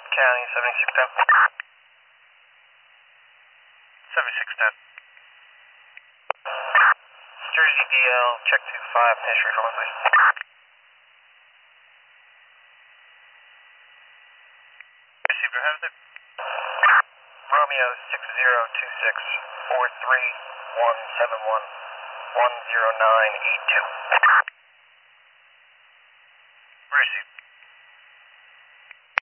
County, 7610. 7610. Jersey DL, check 25, history for 1, please. Receiver, have it. Romeo 602643171 10982. Receive.